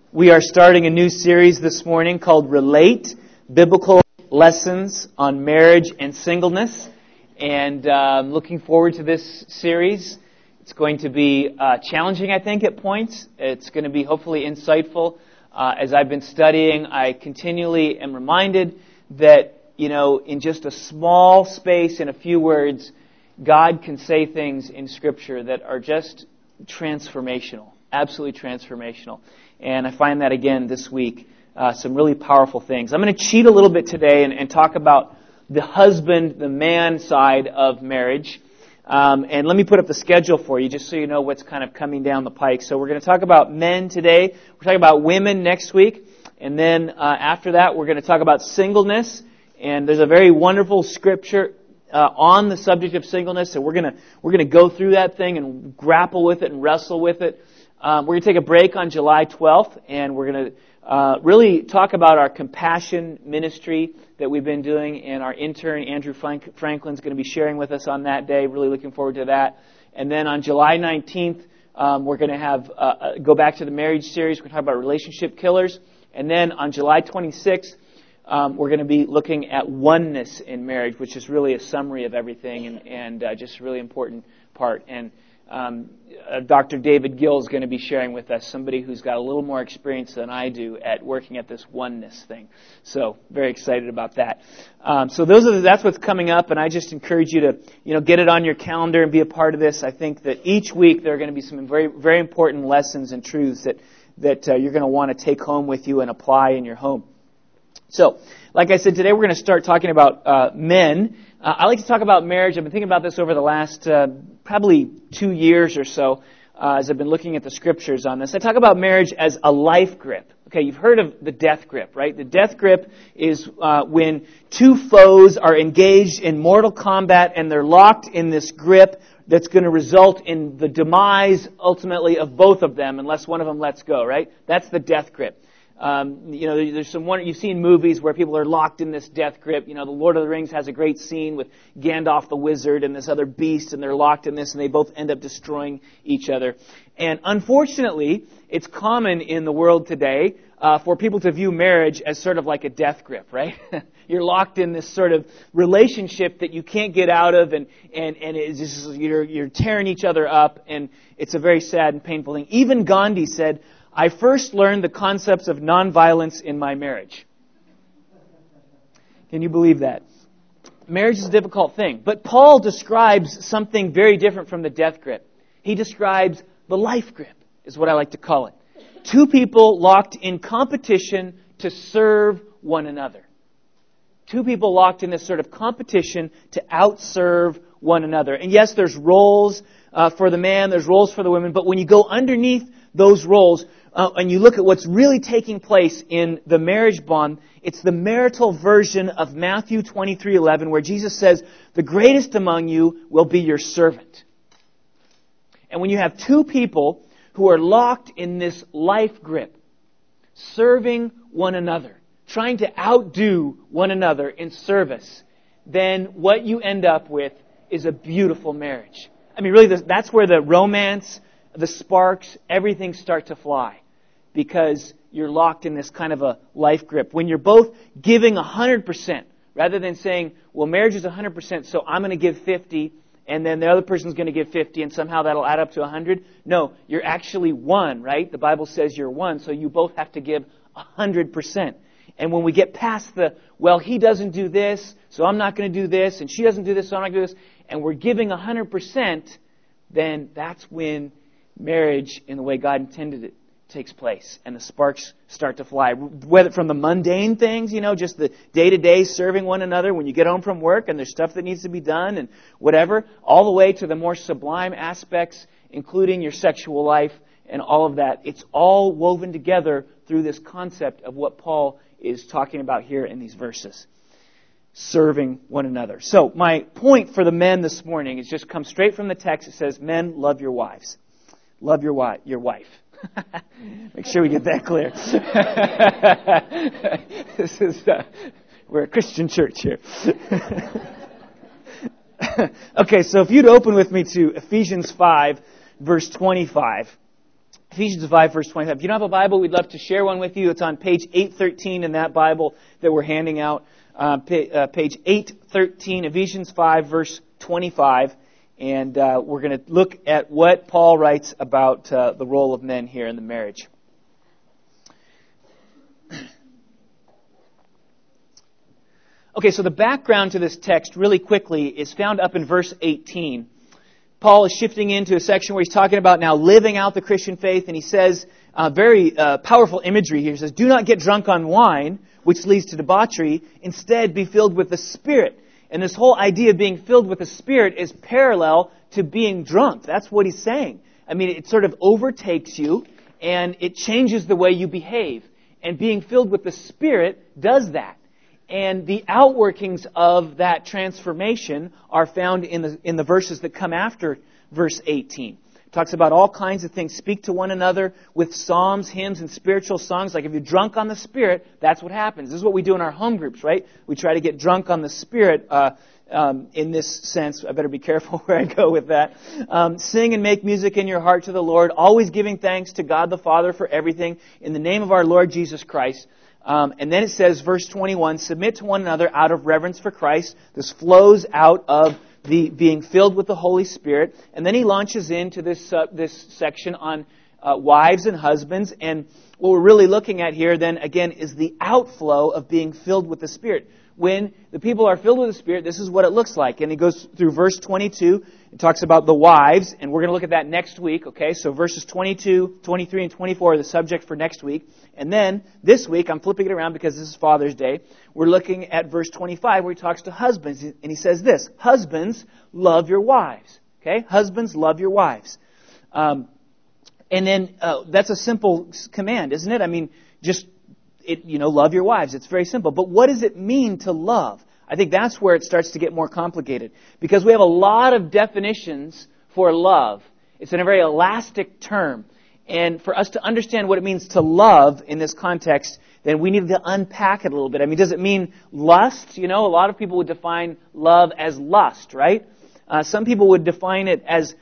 We are starting a new series this morning called Relate, Biblical Lessons on Marriage and Singleness. And I'm looking forward to this series. It's going to be challenging, I think, at points. It's going to be hopefully insightful. As I've been studying, I continually am reminded that, in just a small space, in a few words, God can say things in Scripture that are just transformational, absolutely transformational. And I find that again this week, some really powerful things. I'm going to cheat a little bit today and talk about the husband, the man side of marriage. And let me put up the schedule for you just so you know what's kind of coming down the pike. So we're going to talk about men today. We're talking about women next week. And then after that, we're going to talk about singleness. And there's a very wonderful scripture on the subject of singleness. So we're going to go through that thing and grapple with it and wrestle with it. We're going to take a break on July 12th, and we're going to really talk about our compassion ministry that we've been doing, and our intern, Andrew Franklin's going to be sharing with us on that day. Really looking forward to that. And then on July 19th, we're going to have go back to the marriage series. We're going to talk about relationship killers. And then on July 26th, we're going to be looking at oneness in marriage, which is really a summary of everything and just a really important part. And Dr. David Gill is going to be sharing with us, somebody who's got a little more experience than I do at working at this oneness thing. So very excited about that. So that's what's coming up, and I just encourage you to get it on your calendar and be a part of this. I think that each week there are going to be some very very important lessons and truths that you're going to want to take home with you and apply in your home. So, like I said, today we're going to start talking about men. I like to talk about marriage. I've been thinking about this over the last probably 2 years or so as I've been looking at the scriptures on this. I talk about marriage as a life grip. Okay, you've heard of the death grip, right? The death grip is when two foes are engaged in mortal combat and they're locked in this grip that's going to result in the demise, ultimately, of both of them unless one of them lets go, right? That's the death grip. There's some one you've seen movies where people are locked in this death grip. The Lord of the Rings has a great scene with Gandalf the wizard and this other beast, and they're locked in this, and they both end up destroying each other. And unfortunately, it's common in the world today for people to view marriage as sort of like a death grip, right? You're locked in this sort of relationship that you can't get out of, and it's just, you're tearing each other up, and it's a very sad and painful thing. Even Gandhi said, I first learned the concepts of nonviolence in my marriage. Can you believe that? Marriage is a difficult thing. But Paul describes something very different from the death grip. He describes the life grip, is what I like to call it. Two people locked in competition to serve one another. Two people locked in this sort of competition to outserve one another. And yes, there's roles for the man, there's roles for the women, but when you go underneath those roles, and you look at what's really taking place in the marriage bond, it's the marital version of Matthew 23:11, where Jesus says, the greatest among you will be your servant. And when you have two people who are locked in this life grip, serving one another, trying to outdo one another in service, then what you end up with is a beautiful marriage. I mean, really, that's where the romance, the sparks, everything start to fly, because you're locked in this kind of a life grip. When you're both giving 100%, rather than saying, well, marriage is 100%, so I'm going to give 50, and then the other person's going to give 50, and somehow that'll add up to 100. No, you're actually one, right? The Bible says you're one, so you both have to give 100%. And when we get past well, he doesn't do this, so I'm not going to do this, and she doesn't do this, so I'm not going to do this, and we're giving 100%, then that's when marriage, in the way God intended it, takes place, and the sparks start to fly. Whether from the mundane things, just the day-to-day serving one another when you get home from work and there's stuff that needs to be done and whatever, all the way to the more sublime aspects, including your sexual life and all of that. It's all woven together through this concept of what Paul is talking about here in these verses. Serving one another. So my point for the men this morning is just come straight from the text. It says, men, love your wives. Love your wife. Make sure we get that clear. We're a Christian church here. Okay, so if you'd open with me to Ephesians 5, verse 25. Ephesians 5, verse 25. If you don't have a Bible, we'd love to share one with you. It's on page 813 in that Bible that we're handing out. Page 813, Ephesians 5, verse 25. And we're going to look at what Paul writes about the role of men here in the marriage. Okay, so the background to this text, really quickly, is found up in verse 18. Paul is shifting into a section where he's talking about now living out the Christian faith, and he says, very powerful imagery here. He says, do not get drunk on wine, which leads to debauchery. Instead, be filled with the Spirit. And this whole idea of being filled with the Spirit is parallel to being drunk. That's what he's saying. I mean, it sort of overtakes you, and it changes the way you behave. And being filled with the Spirit does that. And the outworkings of that transformation are found in the verses that come after verse 18. It talks about all kinds of things. Speak to one another with psalms, hymns, and spiritual songs. Like if you're drunk on the Spirit, that's what happens. This is what we do in our home groups, right? We try to get drunk on the Spirit in this sense. I better be careful where I go with that. Sing and make music in your heart to the Lord, always giving thanks to God the Father for everything in the name of our Lord Jesus Christ. And then it says, verse 21, submit to one another out of reverence for Christ. This flows out of the being filled with the Holy Spirit. And then he launches into this section on wives and husbands. And what we're really looking at here then, again, is the outflow of being filled with the Spirit. When the people are filled with the Spirit, this is what it looks like. And he goes through verse 22. It talks about the wives, and we're going to look at that next week, okay? So verses 22, 23, and 24 are the subject for next week. And then this week, I'm flipping it around because this is Father's Day, we're looking at verse 25 where he talks to husbands. And he says this, husbands, love your wives. Okay? Husbands, love your wives. And then that's a simple command, isn't it? I mean, just love your wives. It's very simple. But what does it mean to love? I think that's where it starts to get more complicated. Because we have a lot of definitions for love. It's in a very elastic term. And for us to understand what it means to love in this context, then we need to unpack it a little bit. I mean, does it mean lust? A lot of people would define love as lust, right? Some people would define it as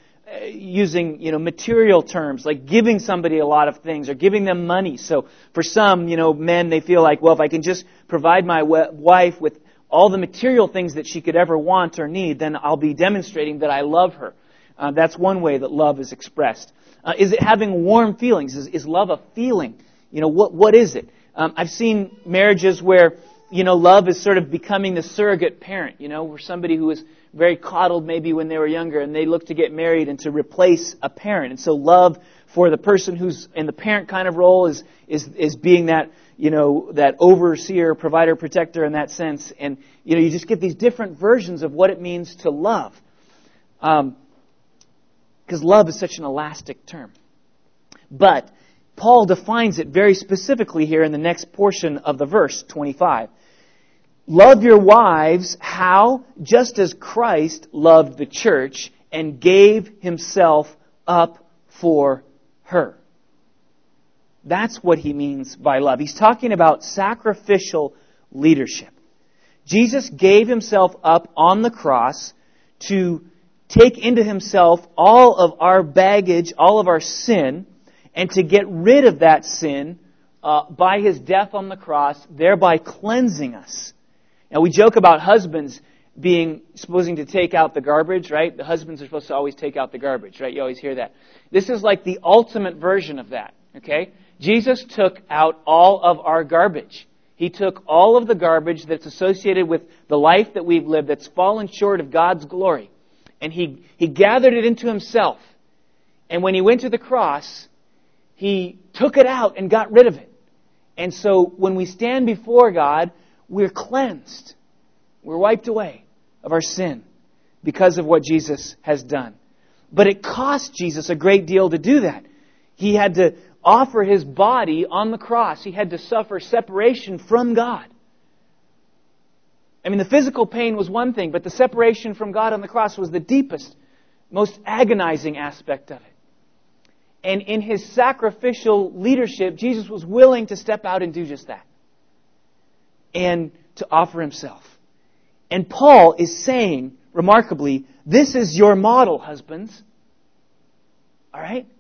using, material terms, like giving somebody a lot of things or giving them money. So for some, men, they feel like, well, if I can just provide my wife with all the material things that she could ever want or need, then I'll be demonstrating that I love her. That's one way that love is expressed. Is it having warm feelings? Is love a feeling? What is it? I've seen marriages where, love is sort of becoming the surrogate parent, where somebody who was very coddled maybe when they were younger and they look to get married and to replace a parent. And so love for the person who's in the parent kind of role is being that, that overseer, provider, protector in that sense. And, you just get these different versions of what it means to love. Because love is such an elastic term. But Paul defines it very specifically here in the next portion of the verse, 25. Love your wives, how? Just as Christ loved the church and gave himself up for her. That's what he means by love. He's talking about sacrificial leadership. Jesus gave himself up on the cross to take into himself all of our baggage, all of our sin, and to get rid of that sin by his death on the cross, thereby cleansing us. Now, we joke about husbands supposing to take out the garbage, right? The husbands are supposed to always take out the garbage, right? You always hear that. This is like the ultimate version of that, okay? Jesus took out all of our garbage. He took all of the garbage that's associated with the life that we've lived that's fallen short of God's glory. And He gathered it into Himself. And when He went to the cross, He took it out and got rid of it. And so when we stand before God, we're cleansed. We're wiped away of our sin because of what Jesus has done. But it cost Jesus a great deal to do that. He had to offer His body on the cross. He had to suffer separation from God. I mean, the physical pain was one thing, but the separation from God on the cross was the deepest, most agonizing aspect of it. And in His sacrificial leadership, Jesus was willing to step out and do just that. And to offer Himself. And Paul is saying, remarkably, this is your model, husbands. All right?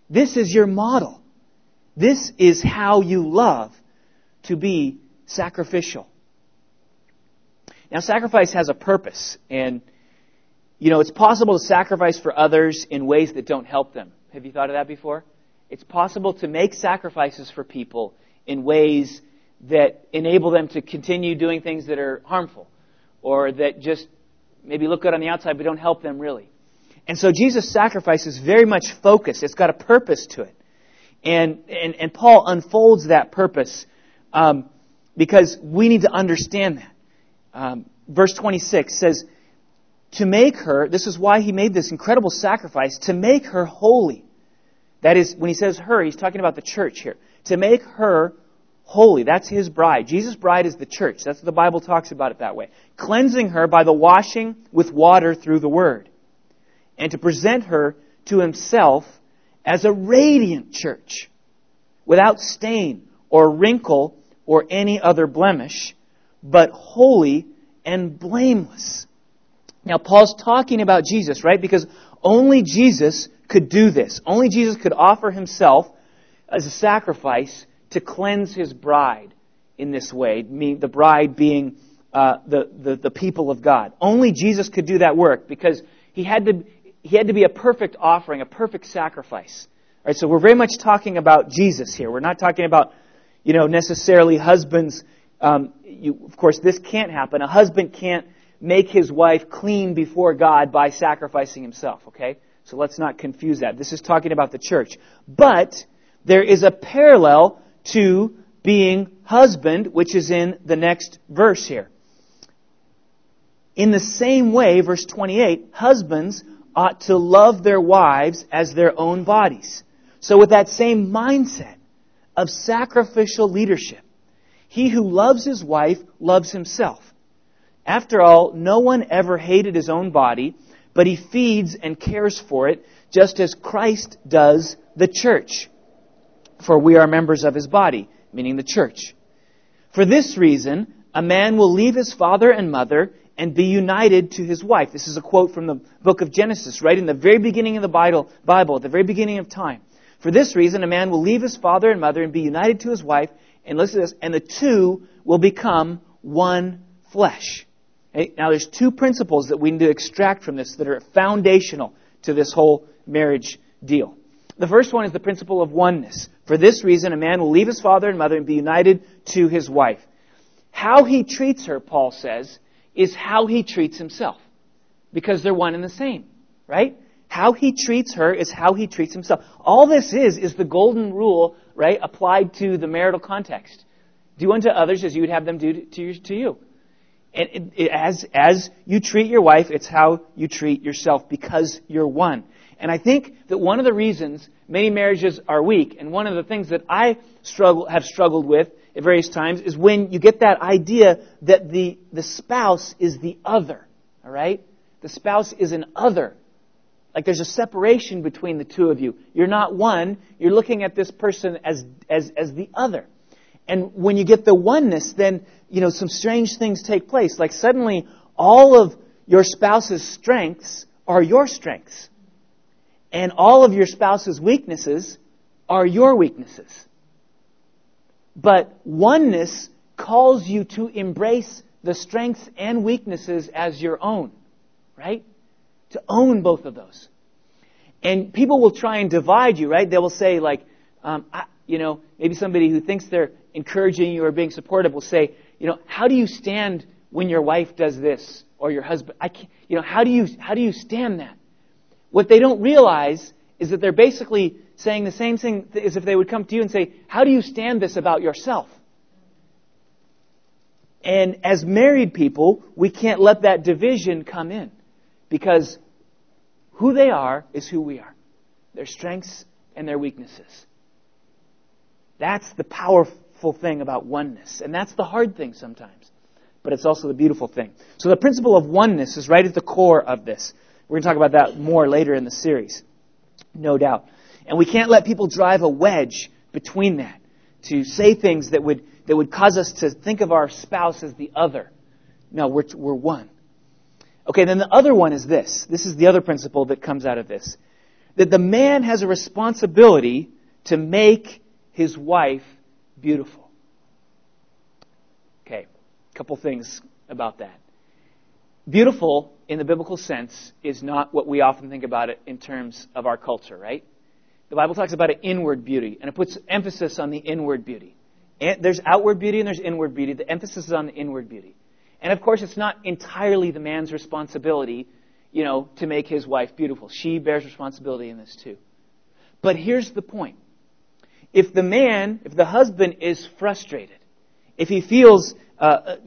This is your model. This is how you love, to be sacrificial. Now, sacrifice has a purpose, and it's possible to sacrifice for others in ways that don't help them. Have you thought of that before? It's possible to make sacrifices for people in ways that enable them to continue doing things that are harmful, or that just maybe look good on the outside but don't help them really. And so Jesus' sacrifice is very much focused. It's got a purpose to it. And Paul unfolds that purpose because we need to understand that. Verse 26 says, to make her, this is why he made this incredible sacrifice, to make her holy. That is, when he says her, he's talking about the church here. To make her holy. That's his bride. Jesus' bride is the church. That's what the Bible talks about it that way. Cleansing her by the washing with water through the word. And to present her to himself as a radiant church, without stain or wrinkle or any other blemish, but holy and blameless. Now, Paul's talking about Jesus, right? Because only Jesus could do this. Only Jesus could offer himself as a sacrifice to cleanse his bride in this way, the bride being the people of God. Only Jesus could do that work because he had to be a perfect offering, a perfect sacrifice. All right, so we're very much talking about Jesus here. We're not talking about, necessarily husbands. Of course, this can't happen. A husband can't make his wife clean before God by sacrificing himself, okay? So let's not confuse that. This is talking about the church. But there is a parallel to being husband, which is in the next verse here. In the same way, verse 28, husbands ought to love their wives as their own bodies. So with that same mindset of sacrificial leadership, he who loves his wife loves himself. After all, no one ever hated his own body, but he feeds and cares for it, just as Christ does the church. For we are members of his body, meaning the church. For this reason, a man will leave his father and mother and be united to his wife. This is a quote from the book of Genesis, right in the very beginning of the Bible, at the very beginning of time. For this reason, a man will leave his father and mother and be united to his wife, and listen to this, and the two will become one flesh. Okay? Now, there's two principles that we need to extract from this that are foundational to this whole marriage deal. The first one is the principle of oneness. For this reason, a man will leave his father and mother and be united to his wife. How he treats her, Paul says, is how he treats himself. Because they're one and the same, right? How he treats her is how he treats himself. All this is the golden rule, right, applied to the marital context. Do unto others as you would have them do to you. And as you treat your wife, it's how you treat yourself because you're one. And I think that one of the reasons many marriages are weak, and one of the things that I have struggled with at various times, is when you get that idea that the spouse is the other. All right? The spouse is an other. Like there's a separation between the two of you. You're not one. You're looking at this person as the other. And when you get the oneness, then, some strange things take place. Like suddenly, all of your spouse's strengths are your strengths. And all of your spouse's weaknesses are your weaknesses. But oneness calls you to embrace the strengths and weaknesses as your own. Right? To own both of those. And people will try and divide you, right? They will say maybe somebody who thinks they're encouraging you or being supportive will say, how do you stand when your wife does this or your husband? How do you stand that? What they don't realize is that they're basically saying the same thing as if they would come to you and say, how do you stand this about yourself? And as married people, we can't let that division come in. Because who they are is who we are. Their strengths and their weaknesses. That's the powerful thing about oneness. And that's the hard thing sometimes. But it's also the beautiful thing. So the principle of oneness is right at the core of this. We're going to talk about that more later in the series. No doubt. And we can't let people drive a wedge between that. To say things that would cause us to think of our spouse as the other. No, we're one. Okay, then the other one is this. This is the other principle that comes out of this. that the man has a responsibility to make his wife beautiful. Okay, a couple things about that. Beautiful, in the biblical sense, is not what we often think about it in terms of our culture, right? The Bible talks about an inward beauty, and it puts emphasis on the inward beauty. And there's outward beauty and there's inward beauty. The emphasis is on the inward beauty. And of course, it's not entirely the man's responsibility, to make his wife beautiful. She bears responsibility in this too. But here's the point. If the husband is frustrated, if he feels, a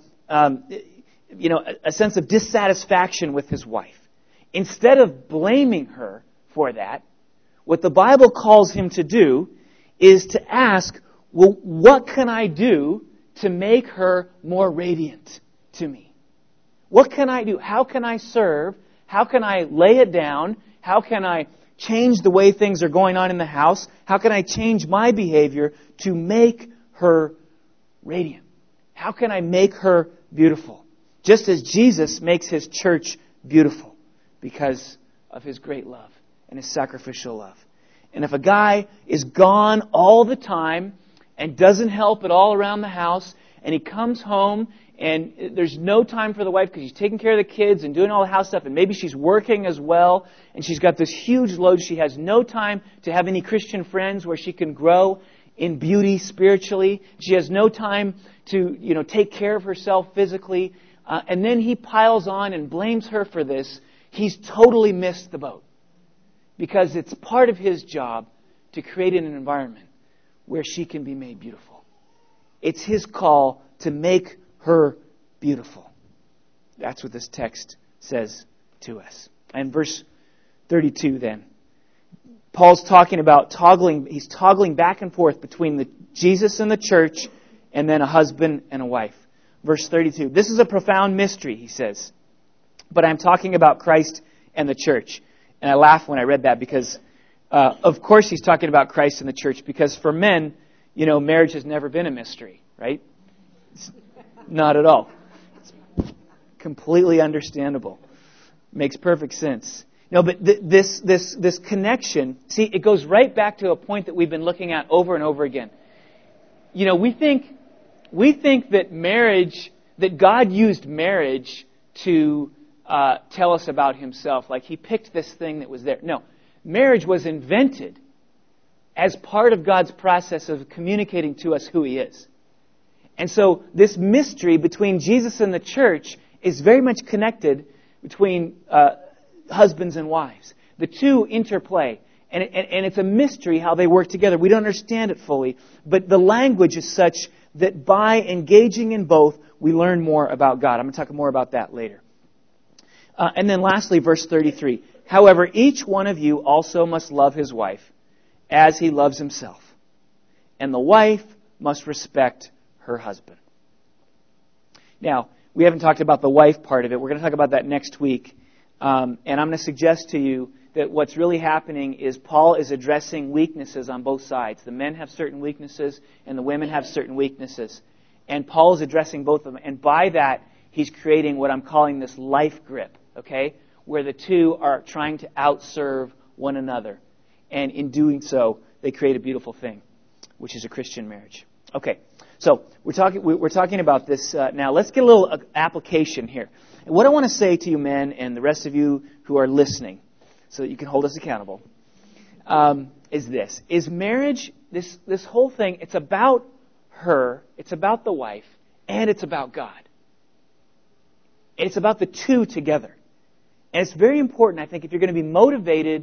sense of dissatisfaction with his wife, instead of blaming her for that, what the Bible calls him to do is to ask, well, what can I do to make her more radiant to me? What can I do? How can I serve? How can I lay it down? How can I change the way things are going on in the house? How can I change my behavior to make her radiant? How can I make her beautiful? Just as Jesus makes His church beautiful because of His great love and His sacrificial love. And if a guy is gone all the time and doesn't help at all around the house, and he comes home and there's no time for the wife because she's taking care of the kids and doing all the house stuff, and maybe she's working as well, and she's got this huge load, she has no time to have any Christian friends where she can grow in beauty spiritually. She has no time to, take care of herself physically. And then he piles on and blames her for this. He's totally missed the boat. Because it's part of his job to create an environment where she can be made beautiful. It's his call to make her beautiful. That's what this text says to us. And verse 32 then. Paul's talking about he's toggling back and forth between Jesus and the church and then a husband and a wife. Verse 32. This is a profound mystery, he says. But I'm talking about Christ and the church. And I laugh when I read that because, of course, he's talking about Christ and the church. Because for men, marriage has never been a mystery, right? It's not at all. It's completely understandable. Makes perfect sense. No, but this connection, see, it goes right back to a point that we've been looking at over and over again. We think that marriage, that God used marriage to tell us about Himself. Like He picked this thing that was there. No. Marriage was invented as part of God's process of communicating to us who He is. And so this mystery between Jesus and the church is very much connected between husbands and wives. The two interplay. And it's a mystery how they work together. We don't understand it fully. But the language is such that by engaging in both, we learn more about God. I'm going to talk more about that later. And then lastly, verse 33. However, each one of you also must love his wife as he loves himself. And the wife must respect her husband. Now, we haven't talked about the wife part of it. We're going to talk about that next week. And I'm going to suggest to you that what's really happening is Paul is addressing weaknesses on both sides. The men have certain weaknesses and the women have certain weaknesses. And Paul is addressing both of them. And by that, he's creating what I'm calling this life grip. Okay, where the two are trying to outserve one another. And in doing so, they create a beautiful thing, which is a Christian marriage. Okay, so we're talking about this now. Let's get a little application here. And what I want to say to you men and the rest of you who are listening, so that you can hold us accountable, is this. Is marriage, this whole thing, it's about her, it's about the wife, and it's about God. It's about the two together. And it's very important, I think, if you're going to be motivated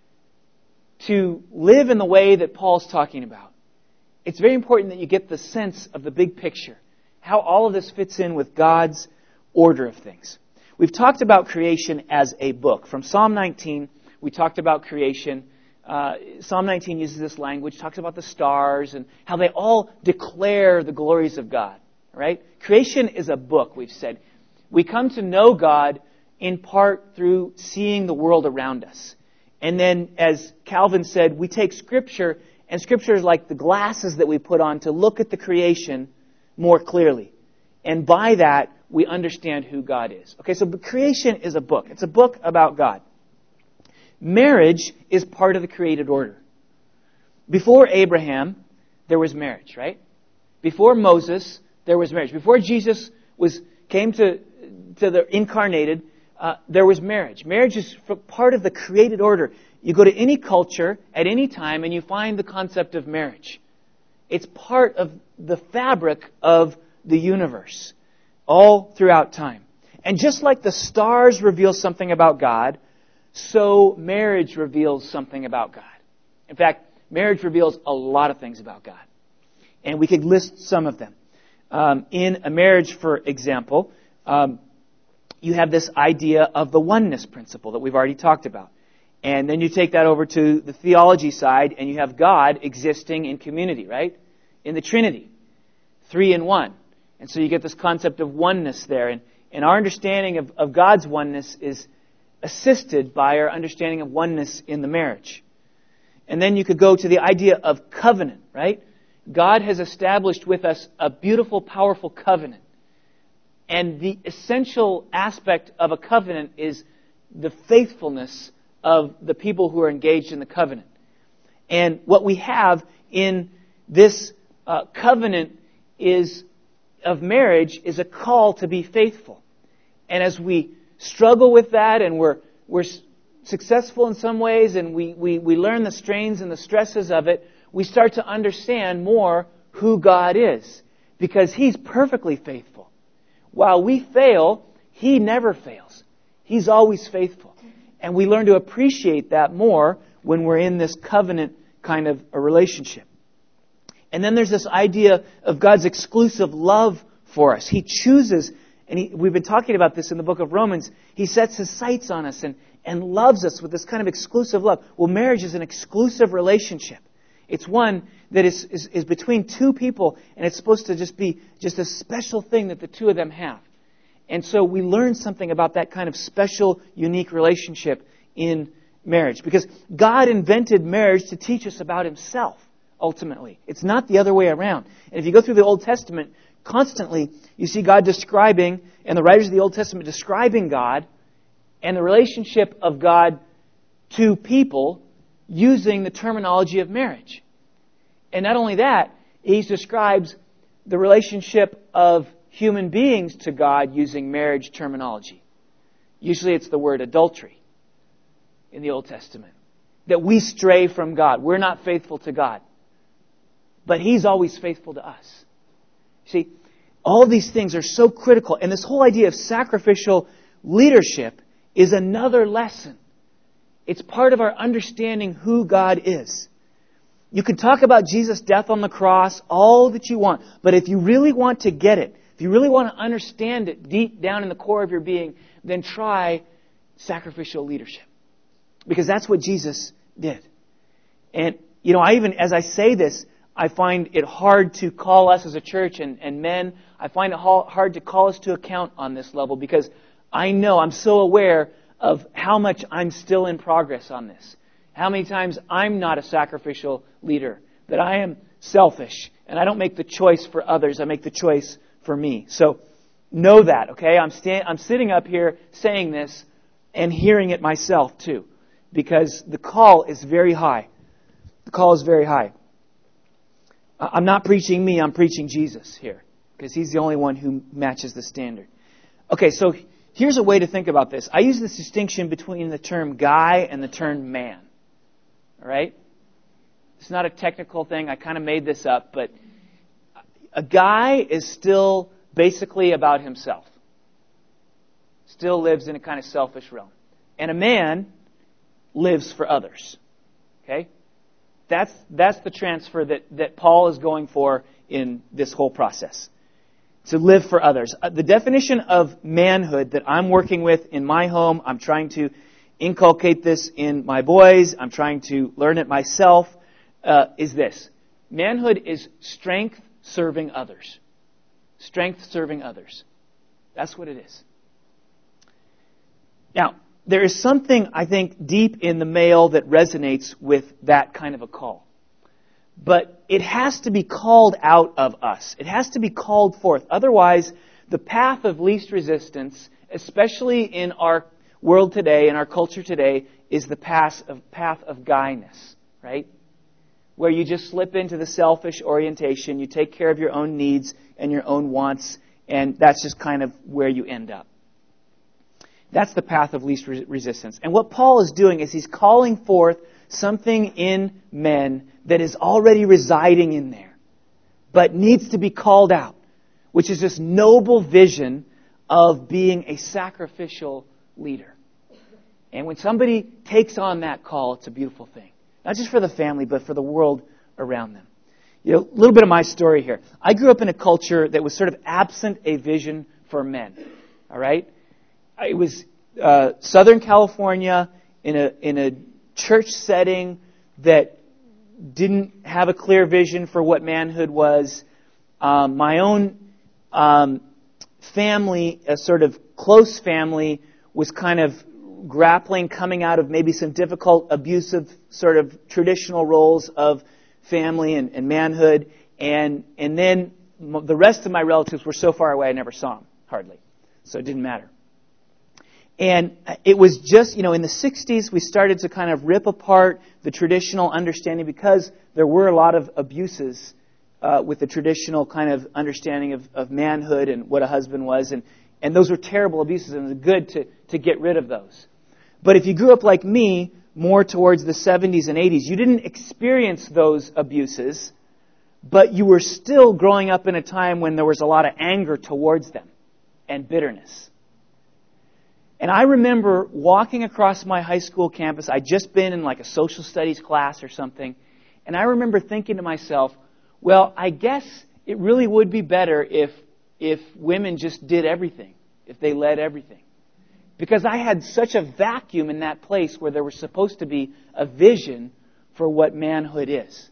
to live in the way that Paul's talking about. It's very important that you get the sense of the big picture, how all of this fits in with God's order of things. We've talked about creation as a book. From Psalm 19, we talked about creation. Psalm 19 uses this language, talks about the stars and how they all declare the glories of God. Right? Creation is a book, we've said. We come to know God in part through seeing the world around us. And then, as Calvin said, we take Scripture, and Scripture is like the glasses that we put on to look at the creation more clearly. And by that, we understand who God is. Okay, so creation is a book. It's a book about God. marriage is part of the created order. Before Abraham, there was marriage, right? Before Moses, there was marriage. Before Jesus came to the incarnated, there was marriage. Marriage is part of the created order. You go to any culture at any time and you find the concept of marriage. It's part of the fabric of the universe, all throughout time. And just like the stars reveal something about God, so marriage reveals something about God. In fact, marriage reveals a lot of things about God. And we could list some of them. In a marriage, for example, you have this idea of the oneness principle that we've already talked about. And then you take that over to the theology side, and you have God existing in community, right? In the Trinity. 3 in 1. And so you get this concept of oneness there. And our understanding of God's oneness is assisted by our understanding of oneness in the marriage. And then you could go to the idea of covenant, right? God has established with us a beautiful, powerful covenant. And the essential aspect of a covenant is the faithfulness of the people who are engaged in the covenant. And what we have in this covenant of marriage is a call to be faithful. And as we struggle with that and we're successful in some ways and we learn the strains and the stresses of it, we start to understand more who God is. Because He's perfectly faithful. While we fail, He never fails. He's always faithful. And we learn to appreciate that more when we're in this covenant kind of a relationship. And then there's this idea of God's exclusive love for us. He chooses, and we've been talking about this in the book of Romans, He sets His sights on us and loves us with this kind of exclusive love. Well, marriage is an exclusive relationship. It's one that is between two people, and it's supposed to just be just a special thing that the two of them have. And so we learn something about that kind of special, unique relationship in marriage. Because God invented marriage to teach us about Himself, ultimately. It's not the other way around. And if you go through the Old Testament, constantly you see God describing, and the writers of the Old Testament describing God and the relationship of God to people using the terminology of marriage. And not only that, He describes the relationship of human beings to God using marriage terminology. Usually it's the word adultery in the Old Testament. That we stray from God. We're not faithful to God. But He's always faithful to us. See, all of these things are so critical. And this whole idea of sacrificial leadership is another lesson. It's part of our understanding who God is. You can talk about Jesus' death on the cross all that you want. But if you really want to get it, if you really want to understand it deep down in the core of your being, then try sacrificial leadership. Because that's what Jesus did. And, as I say this, I find it hard to call us as a church and men, I find it hard to call us to account on this level because I know, I'm so aware of how much I'm still in progress on this. How many times I'm not a sacrificial leader, that I am selfish, and I don't make the choice for others, I make the choice for me. So, know that, okay? I'm sitting up here saying this and hearing it myself too, because the call is very high. The call is very high. I'm not preaching me, I'm preaching Jesus here, because He's the only one who matches the standard. Okay, so here's a way to think about this. I use this distinction between the term guy and the term man. All right? It's not a technical thing. I kind of made this up, but a guy is still basically about himself. Still lives in a kind of selfish realm. And a man lives for others. Okay? That's the transfer that Paul is going for in this whole process. To live for others. The definition of manhood that I'm working with in my home, I'm trying to inculcate this in my boys, I'm trying to learn it myself, is this. Manhood is strength serving others. Strength serving others. That's what it is. Now, there is something, I think, deep in the male that resonates with that kind of a call. But it has to be called out of us. It has to be called forth. Otherwise, the path of least resistance, especially in our world today, in our culture today, is the path of guyness, right? Where you just slip into the selfish orientation, you take care of your own needs and your own wants, and that's just kind of where you end up. That's the path of least resistance. And what Paul is doing is he's calling forth something in men that is already residing in there, but needs to be called out, which is this noble vision of being a sacrificial leader. And when somebody takes on that call, it's a beautiful thing. Not just for the family, but for the world around them. You know, a little bit of my story here. I grew up in a culture that was sort of absent a vision for men. All right? It was Southern California in a church setting that didn't have a clear vision for what manhood was. My own family, a sort of close family, was kind of grappling, coming out of maybe some difficult, abusive sort of traditional roles of family and manhood. And then the rest of my relatives were so far away I never saw them, hardly. So it didn't matter. And it was just, in the 60s, we started to kind of rip apart the traditional understanding because there were a lot of abuses with the traditional kind of understanding of manhood and what a husband was. And those were terrible abuses, and it was good to get rid of those. But if you grew up like me, more towards the 70s and 80s, you didn't experience those abuses, but you were still growing up in a time when there was a lot of anger towards them and bitterness. And I remember walking across my high school campus. I'd just been in like a social studies class or something. And I remember thinking to myself, well, I guess it really would be better if women just did everything, if they led everything. Because I had such a vacuum in that place where there was supposed to be a vision for what manhood is.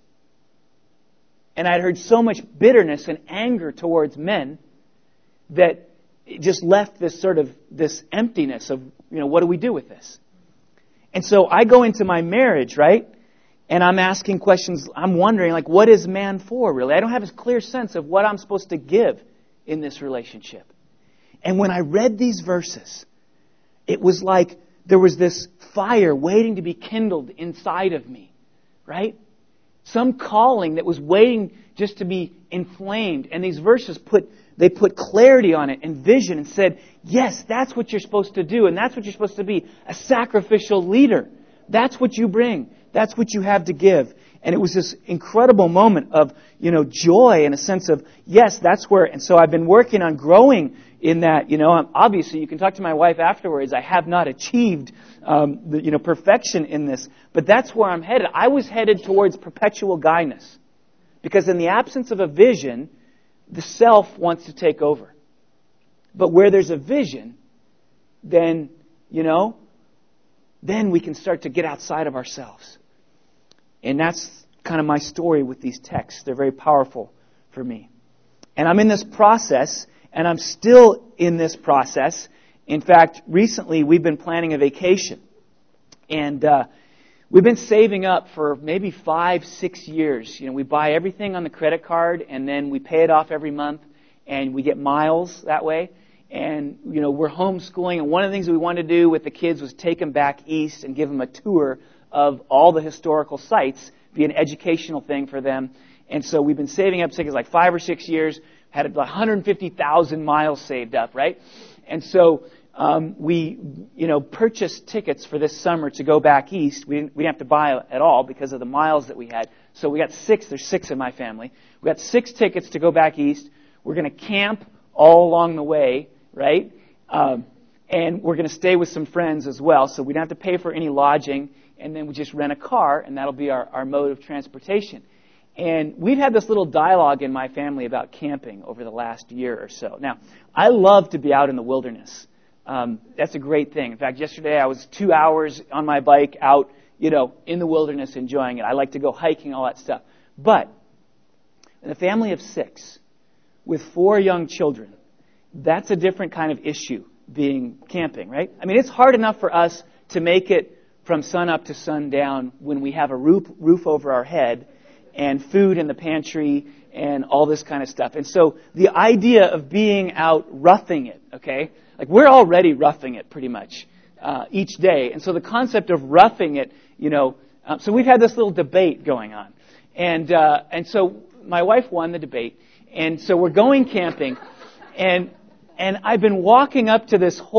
And I'd heard so much bitterness and anger towards men that it just left this emptiness of, what do we do with this? And so I go into my marriage, right? And I'm asking questions. I'm wondering, what is man for, really? I don't have a clear sense of what I'm supposed to give in this relationship. And when I read these verses, it was like there was this fire waiting to be kindled inside of me, right? Some calling that was waiting just to be inflamed. And these verses put clarity on it and vision and said, yes, that's what you're supposed to do. And that's what you're supposed to be, a sacrificial leader. That's what you bring. That's what you have to give. And it was this incredible moment of, joy and a sense of, yes, that's where. And so I've been working on growing in that. Obviously, you can talk to my wife afterwards. I have not achieved, perfection in this. But that's where I'm headed. I was headed towards perpetual guyness. Because in the absence of a vision, the self wants to take over. But where there's a vision, then, then we can start to get outside of ourselves. And that's kind of my story with these texts. They're very powerful for me. And I'm in this process, and I'm still in this process. In fact, recently we've been planning a vacation. And we've been saving up for maybe 5-6 years. We buy everything on the credit card, and then we pay it off every month, and we get miles that way. And, we're homeschooling, and one of the things that we wanted to do with the kids was take them back east and give them a tour of all the historical sites, be an educational thing for them. And so we've been saving up, it's like 5 or 6 years, had 150,000 miles saved up, right? And so we purchased tickets for this summer to go back east. We didn't have to buy at all because of the miles that we had. So we got 6. There's 6 in my family. We got 6 tickets to go back east. We're going to camp all along the way, right? And we're going to stay with some friends as well. So we don't have to pay for any lodging. And then we just rent a car, and that'll be our mode of transportation. And we've had this little dialogue in my family about camping over the last year or so. Now, I love to be out in the wilderness. That's a great thing. In fact, yesterday I was 2 hours on my bike out, in the wilderness enjoying it. I like to go hiking, all that stuff. But in a family of 6 with 4 young children, that's a different kind of issue, being camping, right? I mean, it's hard enough for us to make it from sun up to sundown when we have a roof over our head and food in the pantry and all this kind of stuff. And so the idea of being out roughing it, okay? Like we're already roughing it pretty much. each day. And so the concept of roughing it, so we've had this little debate going on. And so my wife won the debate. And so we're going camping. And I've been walking up to this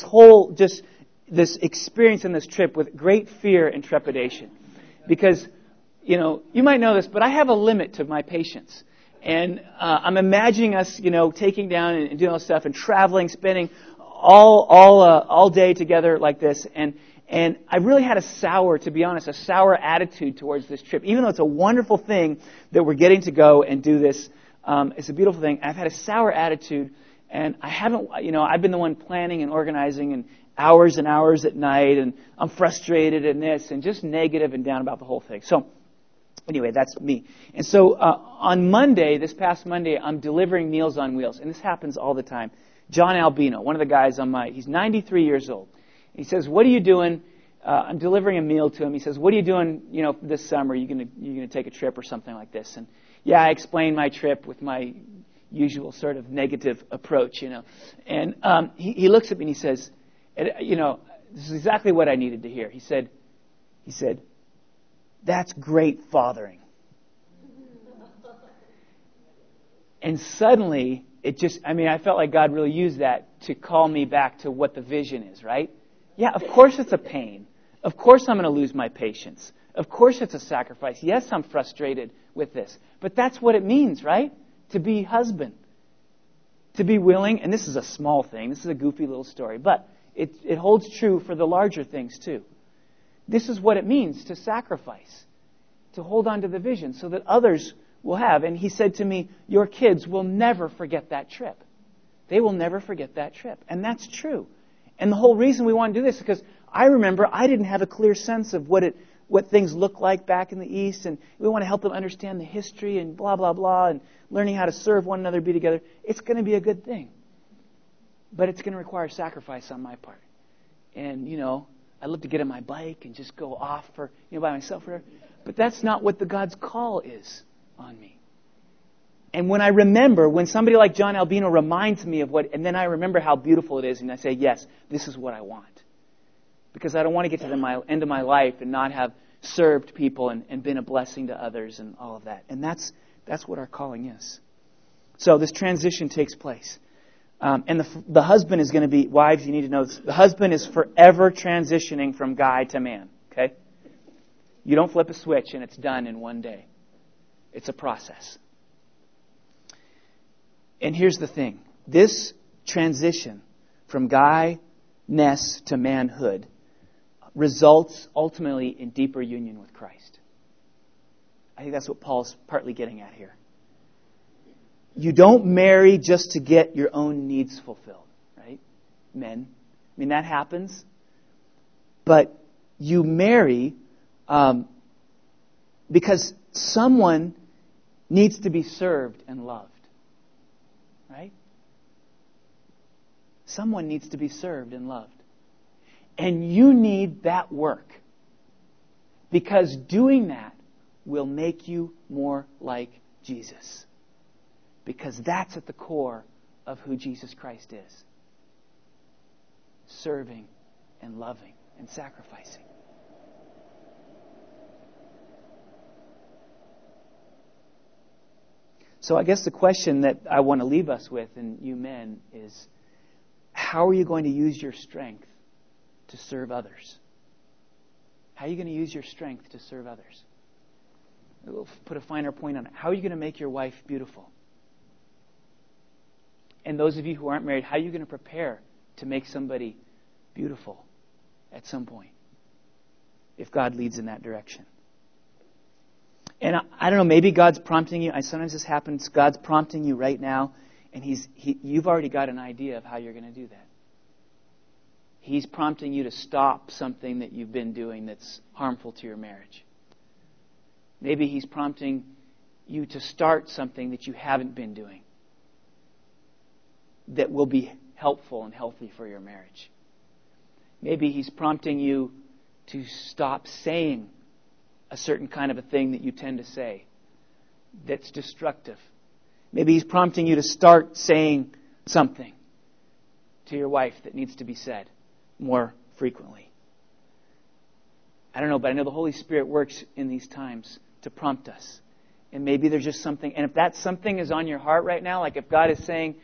experience in this trip with great fear and trepidation. Because, you might know this, but I have a limit to my patience. And I'm imagining us, taking down and doing all this stuff and traveling, spending all day together like this. And I really had a sour attitude towards this trip. Even though it's a wonderful thing that we're getting to go and do this, it's a beautiful thing. I've had a sour attitude, and I haven't, I've been the one planning and organizing and hours at night, and I'm frustrated in this and just negative and down about the whole thing. So anyway, that's me. And so on Monday, this past Monday, I'm delivering Meals on Wheels, and this happens all the time. John Albino, one of the guys he's 93 years old. He says, "What are you doing?" I'm delivering a meal to him. He says, "What are you doing, this summer? Are you gonna take a trip or something like this?" And yeah, I explained my trip with my usual sort of negative approach, And he looks at me and he says, this is exactly what I needed to hear. He said, "That's great fathering." And suddenly, I felt like God really used that to call me back to what the vision is, right? Yeah, of course it's a pain. Of course I'm going to lose my patience. Of course it's a sacrifice. Yes, I'm frustrated with this. But that's what it means, right? To be husband. To be willing, and this is a small thing. This is a goofy little story. But it holds true for the larger things too. This is what it means to sacrifice. To hold on to the vision so that others will have. And he said to me, "Your kids will never forget that trip. They will never forget that trip." And that's true. And the whole reason we want to do this is because I remember I didn't have a clear sense of what things look like back in the East, and we want to help them understand the history and blah, blah, blah, and learning how to serve one another, be together. It's going to be a good thing. But it's going to require sacrifice on my part. And, I'd love to get on my bike and just go off by myself. But that's not what the God's call is on me. And when somebody like John Albino reminds me of and then I remember how beautiful it is, and I say, yes, this is what I want. Because I don't want to get to the end of my life and not have served people and been a blessing to others and all of that. And that's what our calling is. So this transition takes place. And the husband is going to be, wives, you need to know this, the husband is forever transitioning from guy to man. Okay? You don't flip a switch and it's done in one day. It's a process. And here's the thing. This transition from guy-ness to manhood results ultimately in deeper union with Christ. I think that's what Paul's partly getting at here. You don't marry just to get your own needs fulfilled, right? Men. That happens. But you marry because someone needs to be served and loved. Right? Someone needs to be served and loved. And you need that work. Because doing that will make you more like Jesus. Because that's at the core of who Jesus Christ is. Serving and loving and sacrificing. So I guess the question that I want to leave us with, and you men, is how are you going to use your strength to serve others? How are you going to use your strength to serve others? We'll put a finer point on it. How are you going to make your wife beautiful? And those of you who aren't married, how are you going to prepare to make somebody beautiful at some point? If God leads in that direction. And I don't know, maybe God's prompting you. Sometimes this happens. God's prompting you right now, and you've already got an idea of how you're going to do that. He's prompting you to stop something that you've been doing that's harmful to your marriage. Maybe He's prompting you to start something that you haven't been doing that will be helpful and healthy for your marriage. Maybe He's prompting you to stop saying a certain kind of a thing that you tend to say that's destructive. Maybe He's prompting you to start saying something to your wife that needs to be said more frequently. I don't know, but I know the Holy Spirit works in these times to prompt us. And maybe there's just something, and if that something is on your heart right now, like if God is saying,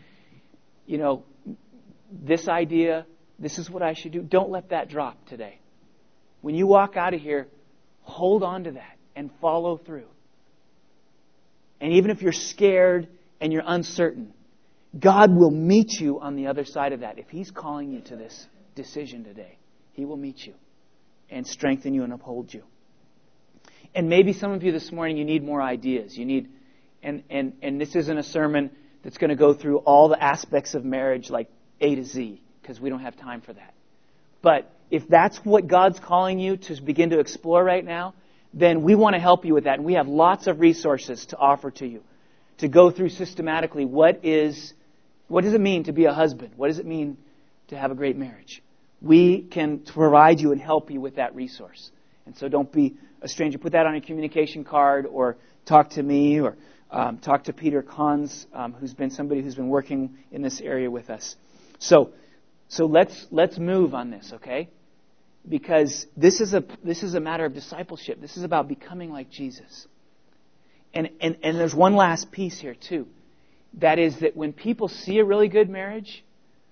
this idea, this is what I should do, don't let that drop today. When you walk out of here, hold on to that and follow through. And even if you're scared and you're uncertain, God will meet you on the other side of that. If He's calling you to this decision today, He will meet you and strengthen you and uphold you. And maybe some of you this morning, you need more ideas. You need, and this isn't a sermon that's going to go through all the aspects of marriage like A to Z, because we don't have time for that. But if that's what God's calling you to begin to explore right now, then we want to help you with that. And we have lots of resources to offer to you to go through systematically what does it mean to be a husband? What does it mean to have a great marriage? We can provide you and help you with that resource. And so don't be a stranger. Put that on a communication card, or talk to me, or talk to Peter Kahns, who's been somebody who's been working in this area with us. So let's move on this, okay? Because this is a matter of discipleship. This is about becoming like Jesus. And there's one last piece here too. That is that when people see a really good marriage,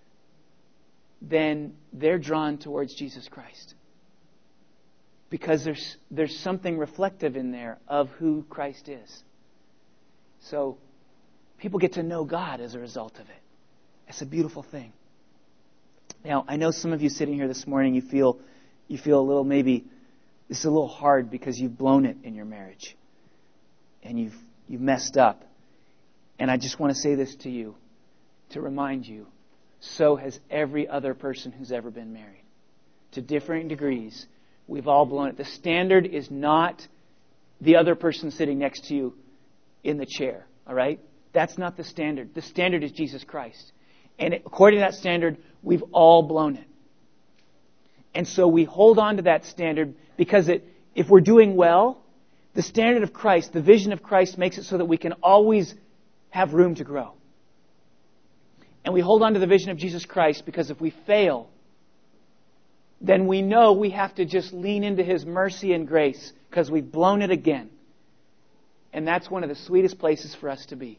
then they're drawn towards Jesus Christ. Because there's something reflective in there of who Christ is. So people get to know God as a result of it. It's a beautiful thing. Now, I know some of you sitting here this morning, you feel a little, maybe this is a little hard because you've blown it in your marriage. And you've messed up. And I just want to say this to you, to remind you, so has every other person who's ever been married. To differing degrees, we've all blown it. The standard is not the other person sitting next to you in the chair, all right? That's not the standard. The standard is Jesus Christ. And according to that standard, we've all blown it. And so we hold on to that standard because if we're doing well, the standard of Christ, the vision of Christ makes it so that we can always have room to grow. And we hold on to the vision of Jesus Christ because if we fail, then we know we have to just lean into His mercy and grace because we've blown it again. And that's one of the sweetest places for us to be.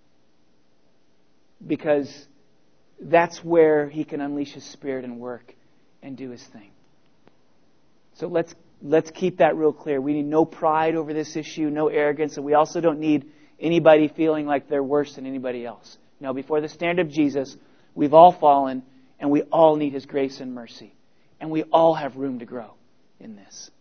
Because that's where He can unleash His Spirit and work and do His thing. So let's keep that real clear. We need no pride over this issue, no arrogance, and we also don't need anybody feeling like they're worse than anybody else. No, before the standard of Jesus, we've all fallen, and we all need His grace and mercy. And we all have room to grow in this.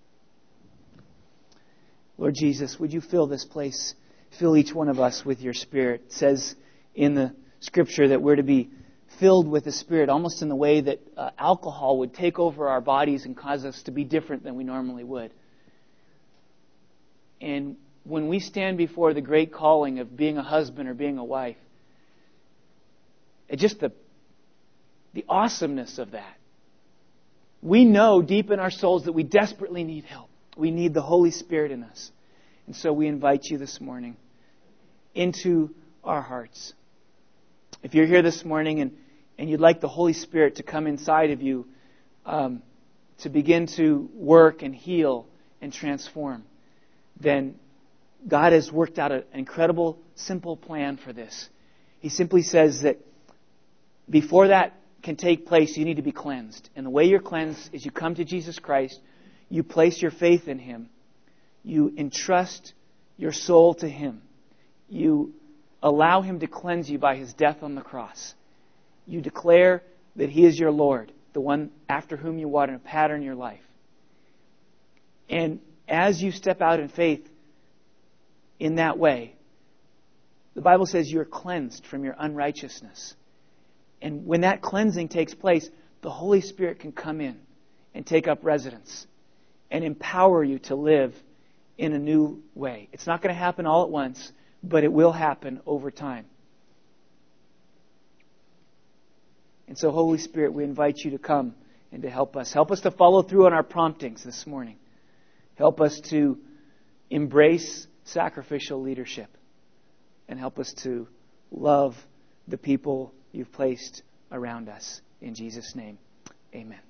Lord Jesus, would You fill this place, fill each one of us with Your Spirit. It says in the Scripture that we're to be filled with the Spirit, almost in the way that alcohol would take over our bodies and cause us to be different than we normally would. And when we stand before the great calling of being a husband or being a wife, it's just the awesomeness of that. We know deep in our souls that we desperately need help. We need the Holy Spirit in us. And so we invite You this morning into our hearts. If you're here this morning and you'd like the Holy Spirit to come inside of you to begin to work and heal and transform, then God has worked out an incredible, simple plan for this. He simply says that before that can take place, you need to be cleansed. And the way you're cleansed is you come to Jesus Christ, you place your faith in Him, you entrust your soul to Him, you allow Him to cleanse you by His death on the cross. You declare that He is your Lord, the one after whom you want to pattern your life. And as you step out in faith in that way, the Bible says you're cleansed from your unrighteousness. And when that cleansing takes place, the Holy Spirit can come in and take up residence and empower you to live in a new way. It's not going to happen all at once, but it will happen over time. And so, Holy Spirit, we invite You to come and to help us. Help us to follow through on our promptings this morning. Help us to embrace sacrificial leadership. And help us to love the people You've placed around us. In Jesus' name, amen.